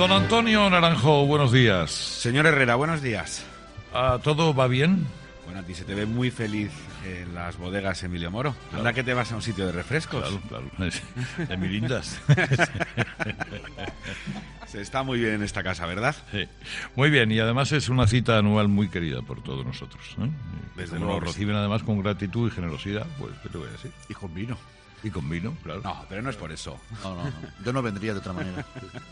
Don Antonio Naranjo, buenos días. Señor Herrera, buenos días. ¿Todo va bien? Bueno, a ti se te ve muy feliz en las bodegas Emilio Moro. Claro. Anda que te vas a un sitio de refrescos. Claro. De mirindas. Se está muy bien en esta casa, ¿verdad? Sí. Muy bien, y además es una cita anual muy querida por todos nosotros, ¿eh? Desde luego nos reciben además con gratitud y generosidad, pues, ¿qué te voy a decir? Y con vino. Y con vino, claro. No, pero no es por eso. No. Yo no vendría de otra manera.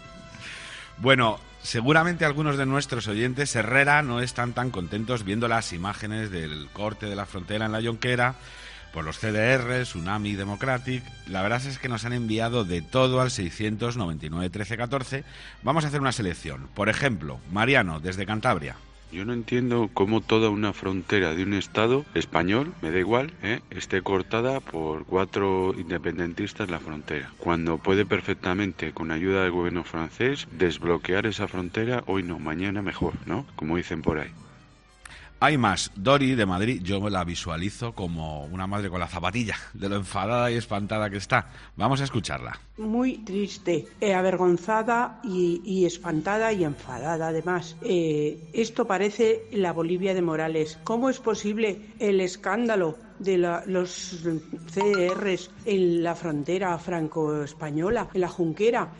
Bueno, seguramente algunos de nuestros oyentes Herrera no están tan contentos viendo las imágenes del corte de la frontera en la Jonquera por los CDR, Tsunami Democratic. La verdad es que nos han enviado de todo al 699 13 14. Vamos a hacer una selección. Por ejemplo, Mariano, desde Cantabria. Yo no entiendo cómo toda una frontera de un estado español, me da igual, esté cortada por 4 independentistas la frontera, cuando puede perfectamente, con ayuda del gobierno francés, desbloquear esa frontera, hoy no, mañana mejor, ¿no? Como dicen por ahí. Hay más. Dori, de Madrid, yo la visualizo como una madre con la zapatilla, de lo enfadada y espantada que está. Vamos a escucharla. Muy triste, avergonzada y espantada y enfadada además. Esto parece la Bolivia de Morales. ¿Cómo es posible el escándalo de los CDRs en la frontera franco-española, en la Junquera?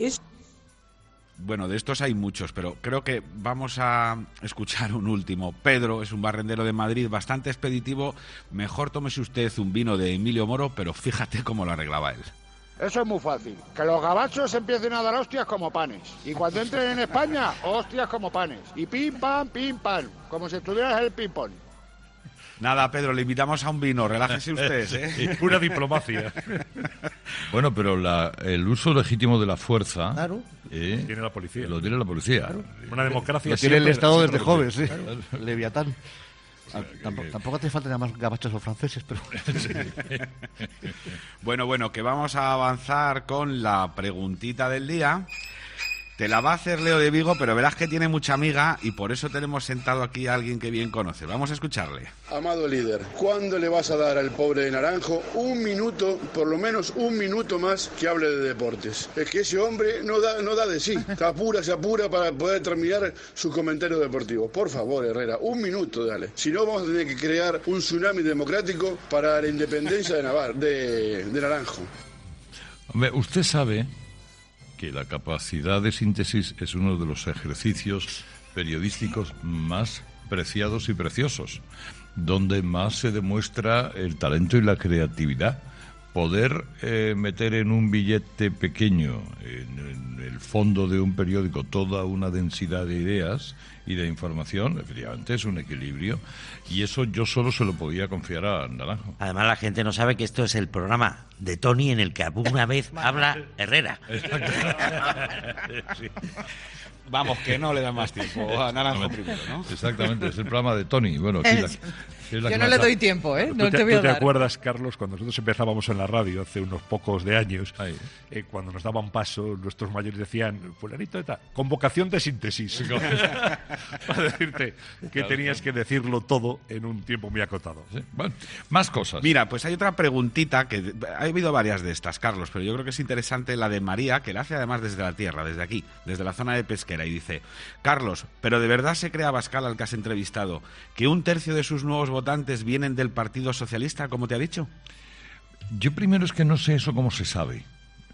Bueno, de estos hay muchos, pero creo que vamos a escuchar un último. Pedro es un barrendero de Madrid bastante expeditivo. Mejor tómese usted un vino de Emilio Moro, pero fíjate cómo lo arreglaba él. Eso es muy fácil. Que los gabachos empiecen a dar hostias como panes. Y cuando entren en España, hostias como panes. Y pim, pam, como si estuvieras en el ping-pong. Nada, Pedro, le invitamos a un vino, relájese usted, ¿eh? Pura diplomacia. Bueno, pero el uso legítimo de la fuerza... Claro. Tiene la policía. Lo tiene la policía. Claro. Una democracia... Lo tiene el Estado desde joven, sí. Claro. Leviatán. Tampoco hace falta nada más gabachos los franceses, pero... Sí. Bueno, que vamos a avanzar con la preguntita del día. Te la va a hacer Leo de Vigo, pero verás que tiene mucha amiga y por eso tenemos sentado aquí a alguien que bien conoce. Vamos a escucharle. Amado líder, ¿cuándo le vas a dar al pobre de Naranjo un minuto, por lo menos un minuto más, que hable de deportes? Es que ese hombre no da de sí. Se apura para poder terminar su comentario deportivo. Por favor, Herrera, un minuto, dale. Si no, vamos a tener que crear un tsunami democrático para la independencia de Naranjo. Hombre, usted sabe que la capacidad de síntesis es uno de los ejercicios periodísticos más preciados y preciosos, donde más se demuestra el talento y la creatividad. Poder meter en un billete pequeño, en el fondo de un periódico, toda una densidad de ideas y de información, efectivamente es un equilibrio, y eso yo solo se lo podía confiar a Naranjo. Además, la gente no sabe que esto es el programa de Tony en el que alguna vez habla Herrera. Sí. Vamos, que no le da más tiempo a Naranjo primero, ¿no? Exactamente, es el programa de Tony. Bueno, aquí yo no le doy tiempo, ¿eh? No te voy a dar. ¿Tú te acuerdas, Carlos, cuando nosotros empezábamos en la radio hace unos pocos de años, cuando nos daban paso, nuestros mayores decían, fulanito de tal, convocación de síntesis, para decirte que tenías que decirlo todo en un tiempo muy acotado. Sí. Bueno, más cosas. Mira, pues hay otra preguntita, que ha habido varias de estas, Carlos, pero yo creo que es interesante la de María, que la hace además desde la tierra, desde aquí, desde la zona de Pesquera, y dice: Carlos, ¿pero de verdad se cree Abascal, al que has entrevistado, que un tercio de sus nuevos votantes vienen del Partido Socialista, como te ha dicho? Yo primero es que no sé eso cómo se sabe,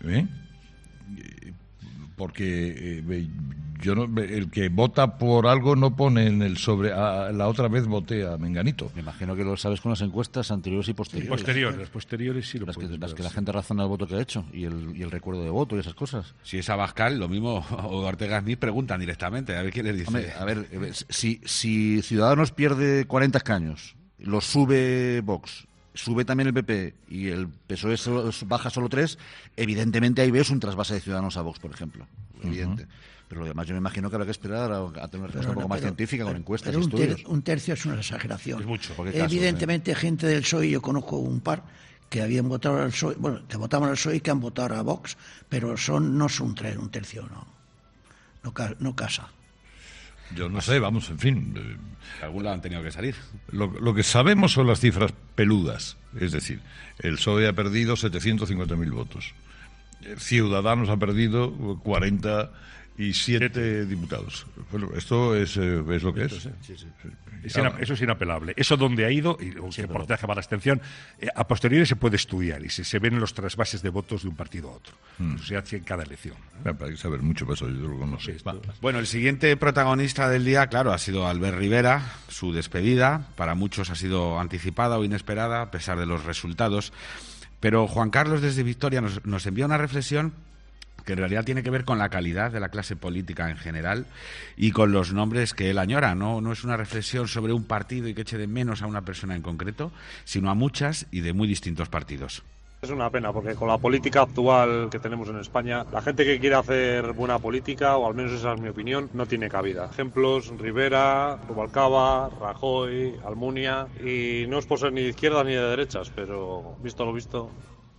porque yo no, el que vota por algo no pone en el sobre, la otra vez voté a Menganito. Me imagino que lo sabes con las encuestas anteriores y posteriores. Las posteriores sí lo puedes. Las que la gente razona el voto que ha hecho y el recuerdo de voto y esas cosas. Si es Abascal, lo mismo, o Ortega Smith preguntan directamente, a ver quién les dice. Hombre, a ver, si Ciudadanos pierde 40 escaños, lo sube Vox, sube también el PP y el PSOE baja solo 3, evidentemente ahí ves un trasvase de Ciudadanos a Vox, por ejemplo. Evidente. Pero lo demás yo me imagino que habrá que esperar a tener una respuesta un poco más científica, con encuestas y estudios. Un tercio es una exageración. Es mucho. Evidentemente, gente del PSOE, yo conozco un par que habían votado al PSOE, que votaban al PSOE y que han votado a Vox, pero no son un tercio, no casa. Yo no sé, vamos, en fin. De algún lado han tenido que salir. Lo que sabemos son las cifras peludas. Es decir, el PSOE ha perdido 750.000 votos. Ciudadanos ha perdido 40 y 7 diputados. Bueno, esto es lo que es. Eso es inapelable. Eso donde ha ido, y el porcentaje para la abstención, a posteriori se puede estudiar y se ven los trasvases de votos de un partido a otro. Eso se hace en cada elección. Hay que saber mucho, para eso yo no sé. Bueno, el siguiente protagonista del día, claro, ha sido Albert Rivera. Su despedida, para muchos ha sido anticipada o inesperada, a pesar de los resultados. Pero Juan Carlos, desde Victoria, nos envía una reflexión que en realidad tiene que ver con la calidad de la clase política en general y con los nombres que él añora. No es una reflexión sobre un partido y que eche de menos a una persona en concreto, sino a muchas y de muy distintos partidos. Es una pena, porque con la política actual que tenemos en España, la gente que quiere hacer buena política, o al menos esa es mi opinión, no tiene cabida. Ejemplos: Rivera, Rubalcaba, Rajoy, Almunia, y no es por ser ni de izquierdas ni de derechas, pero visto lo visto...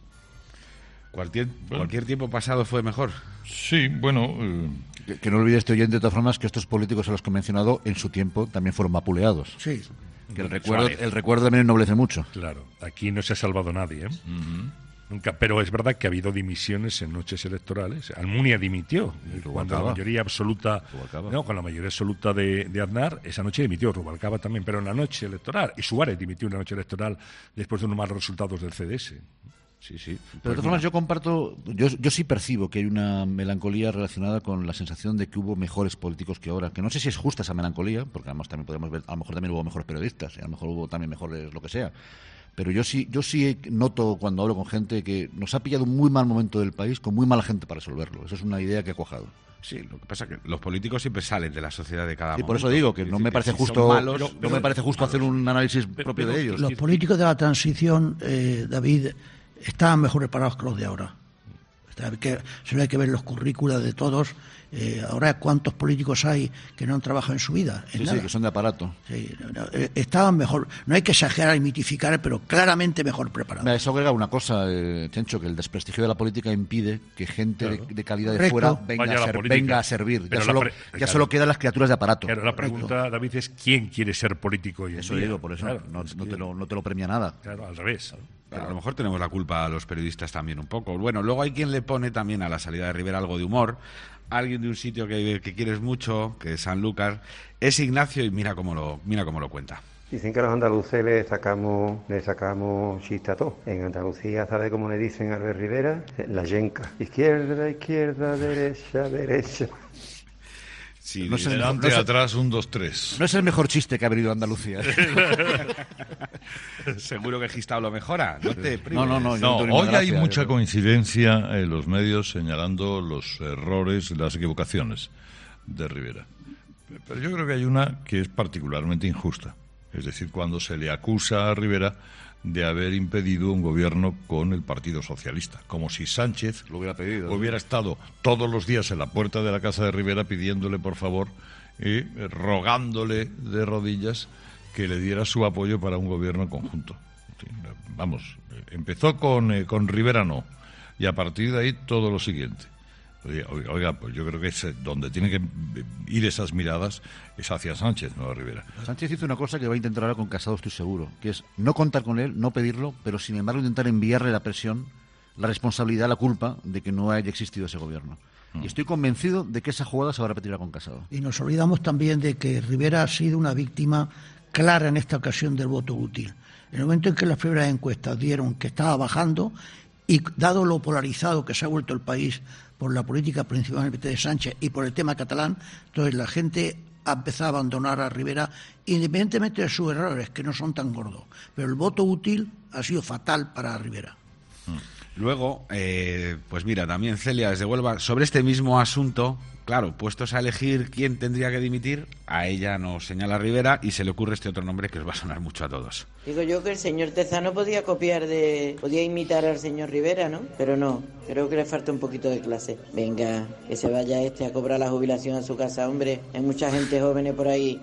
Cualquier tiempo pasado fue mejor. Sí, bueno... Que no olvide este oyente, de todas formas, que estos políticos a los que he mencionado, en su tiempo también fueron vapuleados. Sí. Que el recuerdo también ennoblece mucho. Claro, aquí no se ha salvado nadie, ¿eh? Nunca, pero es verdad que ha habido dimisiones en noches electorales. Almunia dimitió cuando la mayoría absoluta, con la mayoría absoluta de Aznar, esa noche dimitió. Rubalcaba también, pero en la noche electoral. Y Suárez dimitió en la noche electoral después de unos malos resultados del CDS. Sí. Pero de todas formas yo comparto, yo sí percibo que hay una melancolía relacionada con la sensación de que hubo mejores políticos que ahora, que no sé si es justa esa melancolía, porque además también podemos ver, a lo mejor también hubo mejores periodistas, y a lo mejor hubo también mejores lo que sea, pero yo sí noto cuando hablo con gente que nos ha pillado un muy mal momento del país, con muy mala gente para resolverlo. Eso es una idea que ha cuajado. Sí, lo que pasa es que los políticos siempre salen de la sociedad de cada momento. Y por eso digo que no me parece justo, no me parece justo hacer un análisis propio de ellos. Los políticos de la transición, David, estaban mejor preparados que los de ahora. Solo hay que ver los currículas de todos. Ahora, ¿cuántos políticos hay que no han trabajado en su vida? Sí, que son de aparato. Sí, estaban mejor. No hay que exagerar y mitificar, pero claramente mejor preparados. Eso agrega una cosa, Chencho, que el desprestigio de la política impide que gente de calidad de fuera venga a servir. Ya solo quedan las criaturas de aparato. Claro, la pregunta, David, es ¿quién quiere ser político hoy en Eso día? Digo, por eso no te lo premia nada. Claro, al revés. Pero a lo mejor tenemos la culpa a los periodistas también un poco. Bueno, luego hay quien le pone también a la salida de Rivera algo de humor. Alguien de un sitio que quieres mucho, que es Sanlúcar, es Ignacio, y mira cómo lo cuenta. Dicen que a los andaluces le sacamos chiste a todo. En Andalucía, ¿sabe cómo le dicen a Albert Rivera? La yenca. Izquierda, derecha. Sí, no es delante, atrás, 1, 2, 3. No es el mejor chiste que ha venido a Andalucía. Seguro que Gistao lo mejora. No, hoy hay mucha coincidencia en los medios señalando los errores, las equivocaciones de Rivera. Pero yo creo que hay una que es particularmente injusta. Es decir, cuando se le acusa a Rivera de haber impedido un gobierno con el Partido Socialista, como si Sánchez lo hubiera pedido, hubiera estado todos los días en la puerta de la casa de Rivera pidiéndole por favor y rogándole de rodillas que le diera su apoyo para un gobierno conjunto. Vamos, empezó con Rivera no, y a partir de ahí todo lo siguiente. Oiga, pues yo creo que es donde tienen que ir esas miradas es hacia Sánchez, no a Rivera. Sánchez hizo una cosa que va a intentar ahora con Casado, estoy seguro, que es no contar con él, no pedirlo, pero sin embargo intentar enviarle la presión, la responsabilidad, la culpa de que no haya existido ese gobierno. Y estoy convencido de que esa jugada se va a repetir con Casado. Y nos olvidamos también de que Rivera ha sido una víctima clara en esta ocasión del voto útil. En el momento en que las primeras encuestas dieron que estaba bajando, y dado lo polarizado que se ha vuelto el país por la política principalmente de Sánchez y por el tema catalán, entonces la gente ha empezado a abandonar a Rivera, independientemente de sus errores, que no son tan gordos. Pero el voto útil ha sido fatal para Rivera. Luego, pues mira, también Celia desde Huelva, sobre este mismo asunto, claro, puestos a elegir quién tendría que dimitir, a ella nos señala Rivera y se le ocurre este otro nombre que os va a sonar mucho a todos. Digo yo que el señor Tezano podía imitar al señor Rivera, ¿no? Pero no, creo que le falta un poquito de clase. Venga, que se vaya a cobrar la jubilación a su casa, hombre. Hay mucha gente joven por ahí.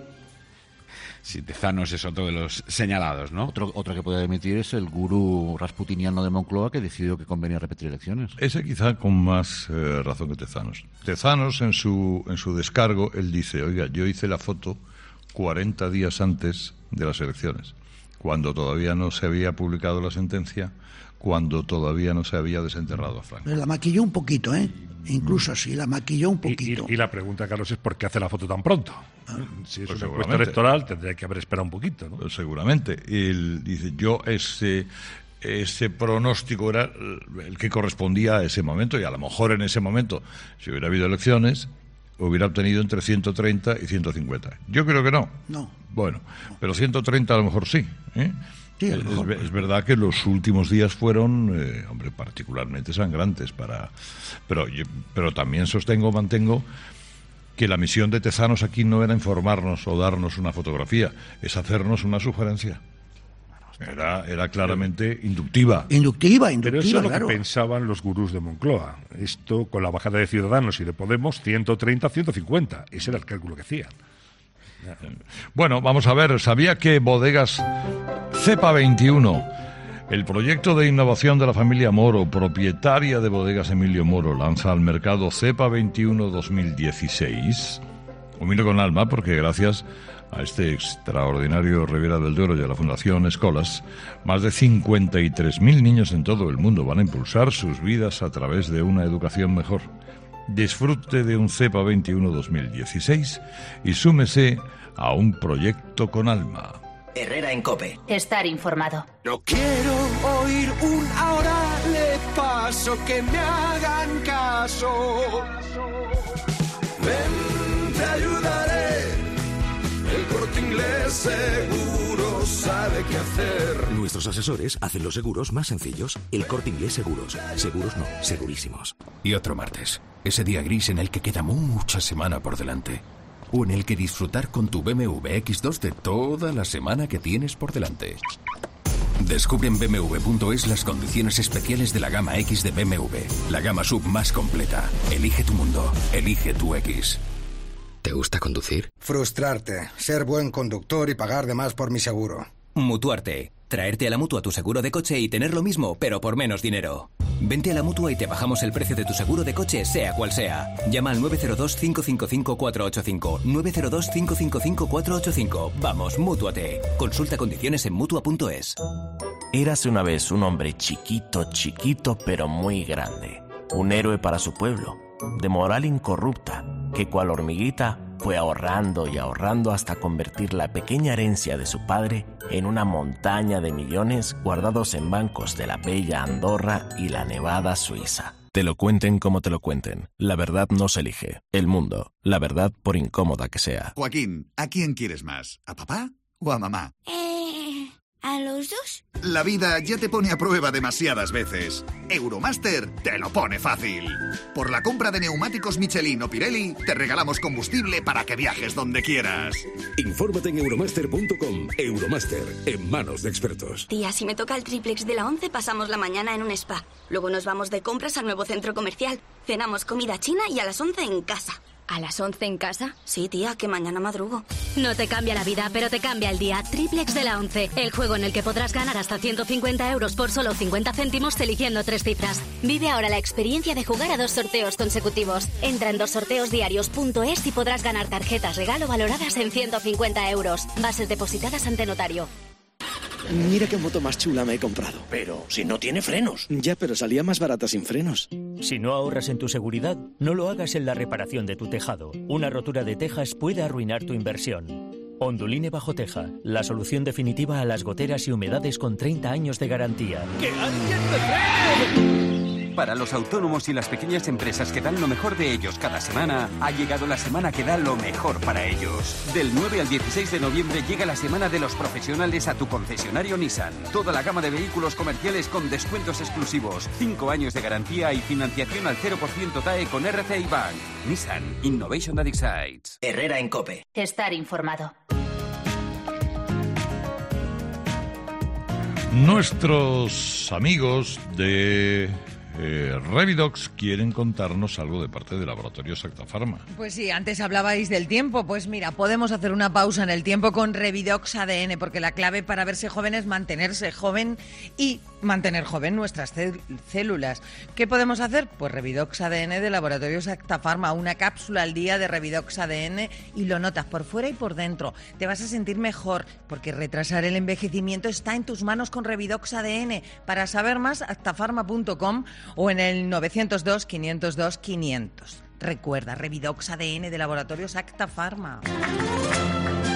Sí, Tezanos es otro de los señalados, ¿no? Otro que puede dimitir es el gurú rasputiniano de Moncloa, que decidió que convenía repetir elecciones. Ese quizá con más razón que Tezanos. Tezanos, en su descargo, él dice, oiga, yo hice la foto 40 días antes de las elecciones. cuando todavía no se había publicado la sentencia, cuando todavía no se había desenterrado a Franco. La maquilló un poquito, incluso así, la maquilló un poquito. Y la pregunta, Carlos, es ¿por qué hace la foto tan pronto? Si es Pues una encuesta electoral, tendría que haber esperado un poquito, ¿no? Pues seguramente. Él dice, ese pronóstico era el que correspondía a ese momento, y a lo mejor en ese momento, si hubiera habido elecciones, hubiera obtenido entre 130 y 150. Yo creo que no. No. Bueno, pero 130 a lo mejor sí. Sí, a lo mejor. Es verdad que los últimos días fueron, particularmente sangrantes pero también mantengo que la misión de Tezanos aquí no era informarnos o darnos una fotografía, es hacernos una sugerencia. Era claramente inductiva. Pero eso es lo claro. que pensaban los gurús de Moncloa. Esto, con la bajada de Ciudadanos y de Podemos, 130, 150. Ese era el cálculo que hacían. Bueno, vamos a ver, ¿sabía que Bodegas Cepa 21, el proyecto de innovación de la familia Moro, propietaria de Bodegas Emilio Moro, lanza al mercado Cepa 21 2016? Lo miro con alma porque gracias a este extraordinario Ribera del Duero y a la Fundación Escolas, más de 53.000 niños en todo el mundo van a impulsar sus vidas a través de una educación mejor. Disfrute de un Cepa 21 2016 y súmese a un proyecto con alma. Herrera en COPE. Estar informado. No quiero oír un ahora le paso, que me hagan caso. Ven, te ayudaré. El Corte Inglés seguro sabe qué hacer. Nuestros asesores hacen los seguros más sencillos. El Corte Inglés Seguros. Seguros no, segurísimos. Y otro martes. Ese día gris en el que queda mucha semana por delante. O en el que disfrutar con tu BMW X2 de toda la semana que tienes por delante. Descubre en bmw.es las condiciones especiales de la gama X de BMW. La gama sub más completa. Elige tu mundo. Elige tu X. ¿Te gusta conducir? Frustrarte, ser buen conductor y pagar de más por mi seguro. Mutuarte. Traerte a la Mutua tu seguro de coche y tener lo mismo, pero por menos dinero. Vente a la Mutua y te bajamos el precio de tu seguro de coche, sea cual sea. Llama al 902-555-485. 902-555-485. Vamos, mútuate. Consulta condiciones en Mutua.es. Érase una vez un hombre chiquito, pero muy grande. Un héroe para su pueblo, de moral incorrupta, que cual hormiguita fue ahorrando y ahorrando hasta convertir la pequeña herencia de su padre en una montaña de millones guardados en bancos de la bella Andorra y la nevada Suiza. Te lo cuenten como te lo cuenten. La verdad no se elige. El mundo. La verdad, por incómoda que sea. Joaquín, ¿a quién quieres más? ¿A papá o a mamá? ¿A los dos? La vida ya te pone a prueba demasiadas veces. Euromaster te lo pone fácil. Por la compra de neumáticos Michelin o Pirelli, te regalamos combustible para que viajes donde quieras. Infórmate en euromaster.com. Euromaster, en manos de expertos. Tía, si me toca el triplex de la 11, pasamos la mañana en un spa. Luego nos vamos de compras al nuevo centro comercial. Cenamos comida china y a las 11 en casa. ¿A las 11 en casa? Sí, tía, que mañana madrugo. No te cambia la vida, pero te cambia el día. Triplex de la 11, el juego en el que podrás ganar hasta 150 euros por solo 50 céntimos eligiendo 3 cifras. Vive ahora la experiencia de jugar a 2 sorteos consecutivos. Entra en 2sorteosdiarios.es y podrás ganar tarjetas regalo valoradas en 150 euros. Bases depositadas ante notario. Mira qué moto más chula me he comprado. Pero si no tiene frenos. Ya, pero salía más barata sin frenos. Si no ahorras en tu seguridad, no lo hagas en la reparación de tu tejado. Una rotura de tejas puede arruinar tu inversión. Onduline Bajo Teja, la solución definitiva a las goteras y humedades con 30 años de garantía. ¡Que alguien me frene! Para los autónomos y las pequeñas empresas que dan lo mejor de ellos cada semana, ha llegado la semana que da lo mejor para ellos. Del 9 al 16 de noviembre llega la semana de los profesionales a tu concesionario Nissan. Toda la gama de vehículos comerciales con descuentos exclusivos, 5 años de garantía y financiación al 0% TAE con RCI Bank. Nissan Innovation that excites. Herrera en COPE. Estar informado. Nuestros amigos de Revidox quieren contarnos algo de parte de Laboratorios Acta Pharma. Pues sí, antes hablabais del tiempo. Pues mira, podemos hacer una pausa en el tiempo con Revidox ADN, porque la clave para verse joven es mantenerse joven y mantener joven nuestras células. ¿Qué podemos hacer? Pues Revidox ADN de Laboratorios Acta Pharma, una cápsula al día de Revidox ADN y lo notas por fuera y por dentro. Te vas a sentir mejor, porque retrasar el envejecimiento está en tus manos con Revidox ADN. Para saber más, actafarma.com o en el 902-502-500. Recuerda, Revidox ADN de Laboratorios Acta Pharma.